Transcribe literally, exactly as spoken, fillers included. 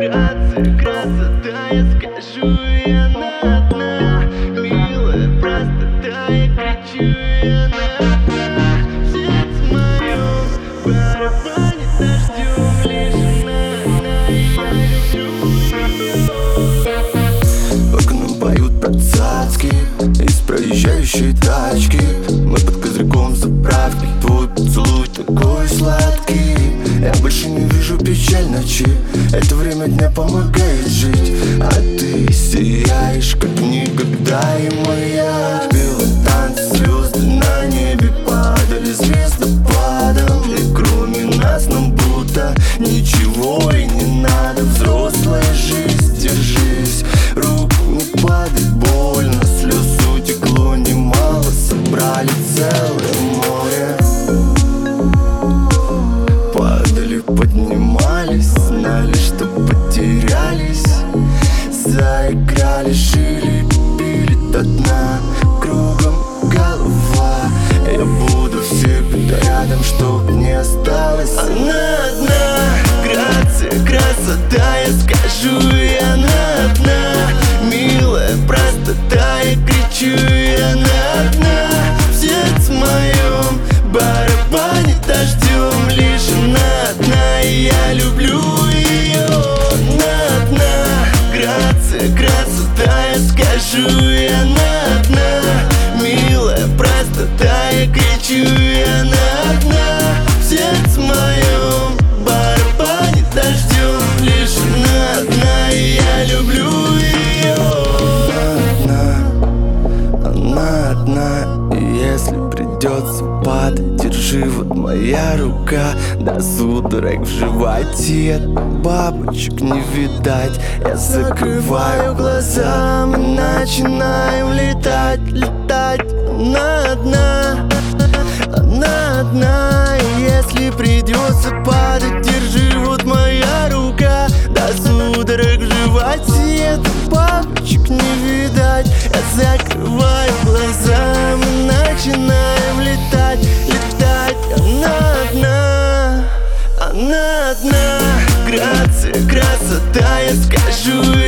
грация, красота, я скажу, и она одна. Милая простота, я кричу, и она одна. В сердце моем барабанит дождем, лишь она одна, и я люблю ее. В окна поют про цацки из проезжающей тачки. Мы под козырьком заправки, твой поцелуй такой сладкий. Я больше не вижу печаль ночи, это время дня помогает жить. А ты сияешь, как никогда, и моя. В белом танце звезды на небе падали звездопадом. И кроме нас нам будто ничего и не надо. Взрослая жизнь, держись, руку не падай, больно. Слез утекло немало, собрали целое море. Падали, поднимались, знали, что потерялись. Заиграли, шили, пили до дна. Кругом голова, я буду всегда рядом, чтоб не осталось. Она одна, грация, красота, я скажу, и она одна. Милая простота, я кричу, и она одна. В сердце моем барабанит дождем, лишь она одна, и я люблю ее. Она одна, грация, красота, я скажу, и она одна. Милая простота, я кричу, и она одна. В сердце моем барабанит дождем, лишь она одна, и я люблю ее. Она одна, она одна. И если придется падать, держи, вот моя рука. До судорог в животе, от бабочек не видать. Я закрываю глаза, мы начинаем летать, летать. Она одна, она одна. И если придется падать, держи, вот моя рука. До судорог в животе, от бабочек не видать. Я закрываю глаза, мы начинаем летать, летать. Она одна, она одна. Грация, красота, я скажу,